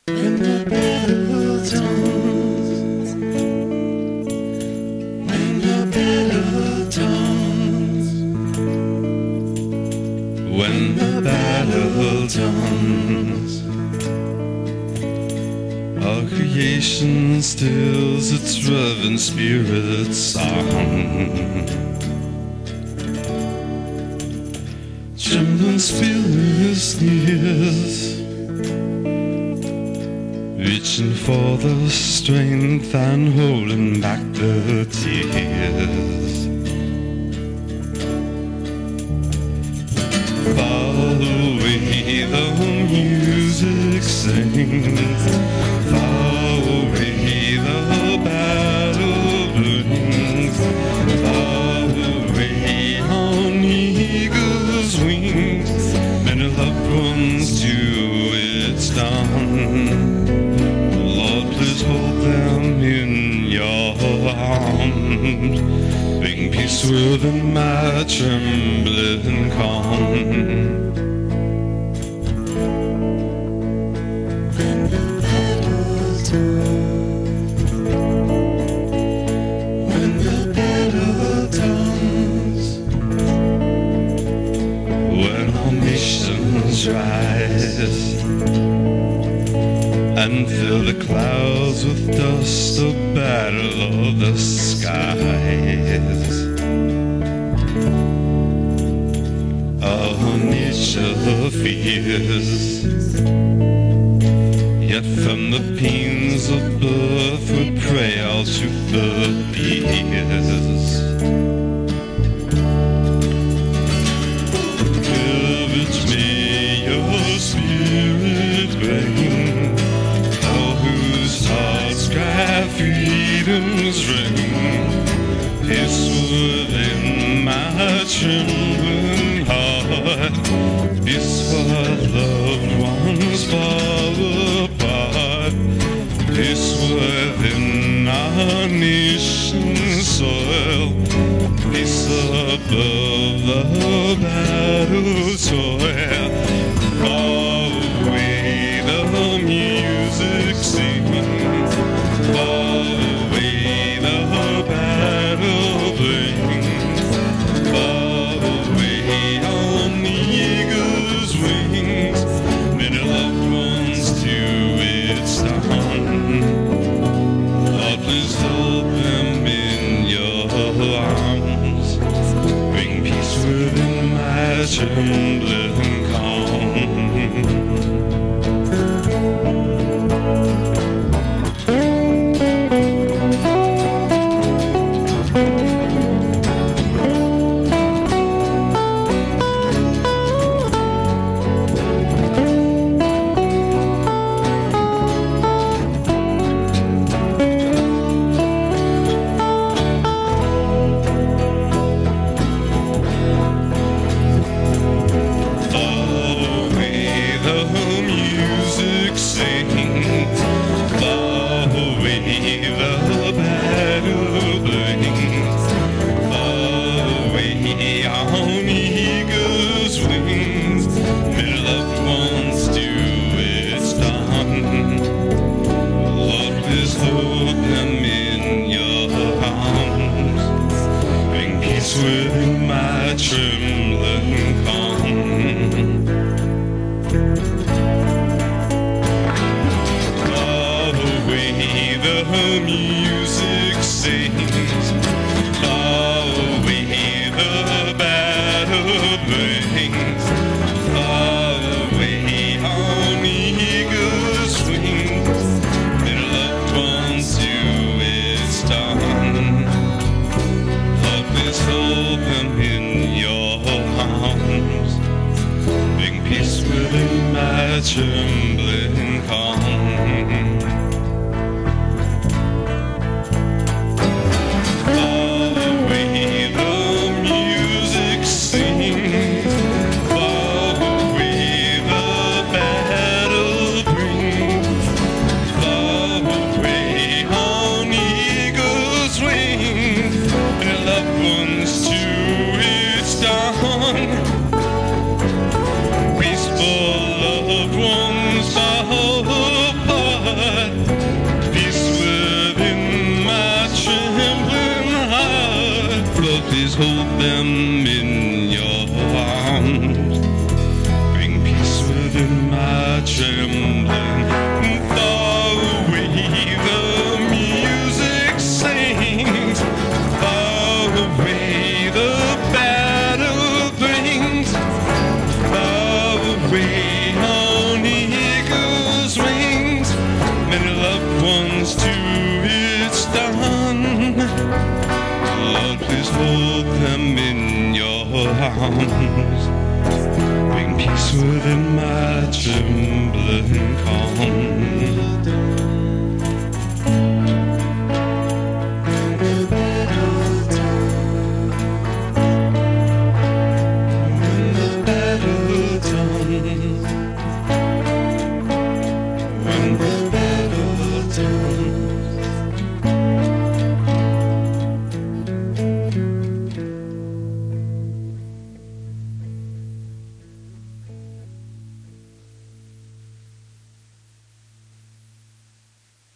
When the battle dawns, when the battle dawns, when the battle dawns, our creation stills its reverent spirit song. Trembling spirits nears, reaching for the strength and holding back the tears. Far away the music sings, far away the battle brings, far away on eagle's wings, many loved ones to its dawn. Please hold them in your arms, bring peace within my trembling calm. When the battle dawns, when the battle dawns, when our nations rise and fill the clouds with dust, the battle of the skies. Our nature fears, yet from the pains of birth we pray our truth appears. Courage may your spirit bring, hearts cry freedom's ring. Peace within my trembling heart, peace for loved ones far apart, peace within our nation's soil, peace above the battle toil. Far away the music sings, far away the battle brings, far away on the eagle's wings, many loved ones to its dawn. Lord, please hold them in your arms, bring peace within my trembling calm. Within my trembling calm. Far away the music sings, far away the battle brings, far away on eagle's wings, their loved ones to its dawn. Please hold them in your arms, bring peace within my trembling calm. Far away the music sings, far away the battle brings, far away on eagle's wings, and loved ones to its dawn. Peaceful loved ones are within my trembling. Far away the music sings, far away the battle brings, far away on eagle's wings, many loved ones too it's done. Lord, please hold them in your arms, bring peace within my trembling calm.